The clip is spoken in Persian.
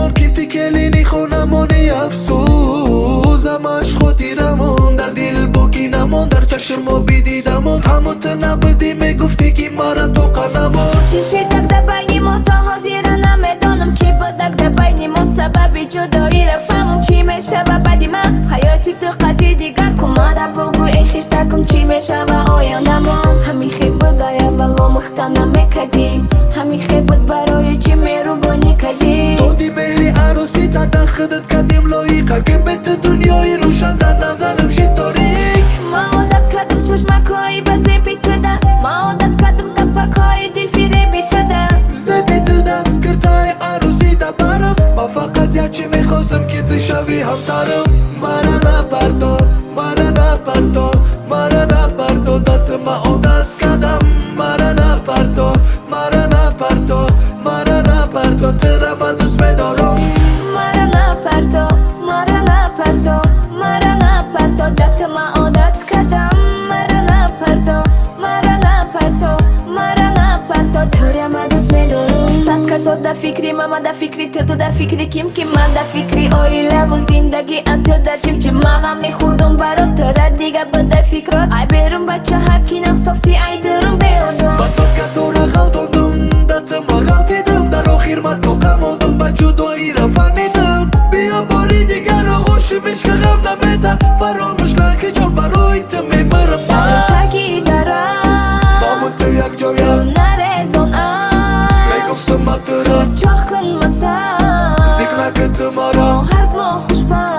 مارکتی کلینی خونمانی افسوس همش خودیرمون در دل بگینمون در چشم و بیدیدمون هموت نبودی میگفتی که مرا تو قنمون چیشی tak در بینیمون تا حاضر نمیدانم کی بودک در بینیمون سببی جدایی رفتمون چی میشه و بعدی من حیاتی تو قدی دیگر کماده بگو ای خیر سکم چی میشه و آیندمون همی خیب بود ولو مختا نمیکدی همی خیب بود برای چی میروبانی کدی دادی مهری عروسی تا دخدت کدیم لایقه که بهت دنیای روشن در نظرم شید تاریک ما عادت کردم چشمکایی به زیبی تده ما عادت کردم دپکای دل فریبی تده زبی دادم کرتای عروسی دا برم ما فقط یکی میخواستم که تشوی همسرم مرا نبردار مرا نبردار مرا نبردار دت ما عادت کردم مرا نبردار مرا نبردار مرا نبردار ترا من دوست میدارم مرا نپرتو مرا نپرتو مرا نپرتو دت ما عادت کردم مرا نپرتو مرا نپرتو مرا نپرتو ترا من دوست میدارم صد کسا در فکری ماما در فکری تو در فکری کیم که من در فکری اویله و زندگی انتو در چیم چه مغم میخوردم برات ترا دیگه بده فکرات ای بیرون بچه حکی نستافتی ای درم بیادم بسات کسا را غلطاندم دت ما غلطیدم در آخیر من تو قماندم با جدایی را فهمیدم بیا باری دیگر آغوشی بیش که غم نمیده فراموش نکه جان برای تو میمرم تاکی دارم با بود تو یک جایم نرزونم میگفتم من تو را چاق کن مسا زیگ نکه تو مرا هر ما خوش